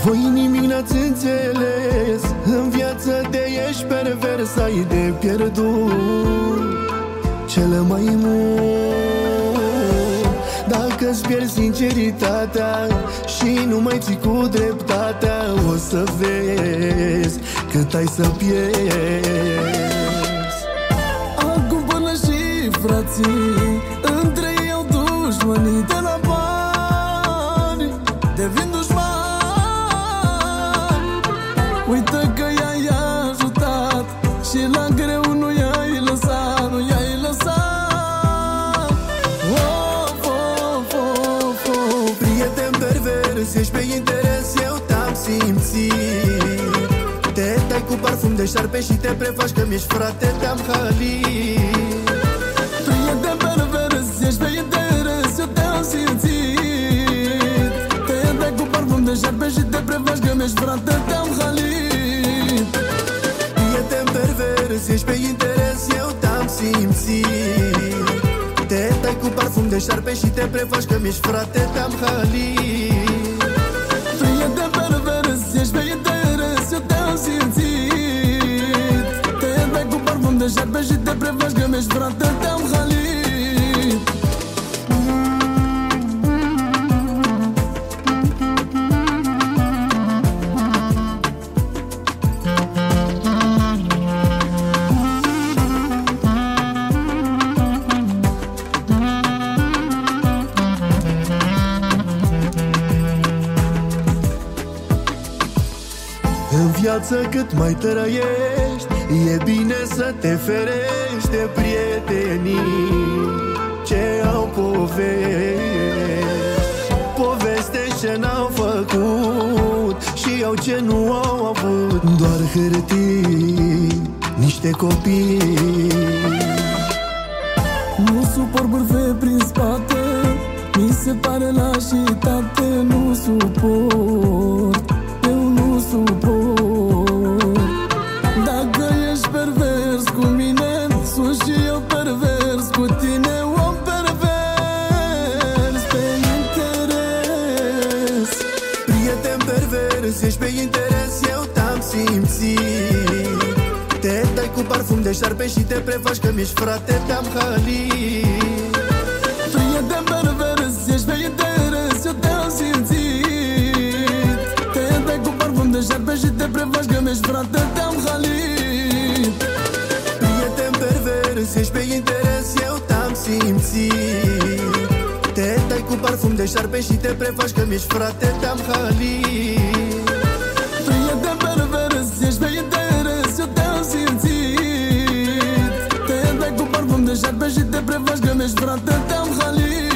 Voi nimic n-ați înțeles. În viață de ești pervers, ai de pierdut cel mai mult. Dacă-ți pierzi sinceritatea și nu mai ții cu dreptatea, o să vezi cât ai să pierzi. Acum până și frații între ei au dușmănii, de la bani devin dușmani. Uită că i-ai ajutat și la greu nu i-ai lăsat, nu i-ai lăsat. Of, of, of, of. Prieten pervers, ești pe interes, eu te-am simțit. Te dai cu parfum de șarpe și te prefaci că mi-ești frate, te-am halit. Prieten pervers, ești pe interes, eu te-am simțit. Te dai cu parfum de șarpe și te prefaci că mi-ești frate, te-am halit. Prieten pervers, ești pe interes, eu te-am simțit. Te dai cu parfum de șarpe și te prefaci că mi-ești frate, te-am halit. Prieten pervers, ești pe interes, eu te-am simțit. Te dai cu parfum de șarpe și te prefaci că mi-ești frate, te-am halit. În viață cât mai trăiești, e bine să te ferești de prietenii ce au povești. Povestești ce n-au făcut și au ce nu au avut. Doar hârtii, niște copii. Nu suport bârfe prin spate, mi se pare lașitate. Nu suport, eu nu suport. Dacă ești pervers cu mine, sunt și eu pervers cu tine. Om pervers pe interes. Prieten pervers, ești pe interes, eu te-am simțit. Te dai cu parfum de șarpe și te prefaci că mi-ești frate, te-am halit. Prieten pervers, ești pe interes, eu te-am simțit. Te dai cu parfum de șarpe și te prefaci că mi-ești frate, te-am halit. Prieten pervers, ești pe interes, eu te-am simțit. Te dai cu parfum de șarpe și te prefaci că mi-ești frate, te-am halit. Prieten pervers, ești pe interes, eu te-am simțit. Te dai cu parfum de șarpe și te prefaci că mi-ești frate, te-am halit.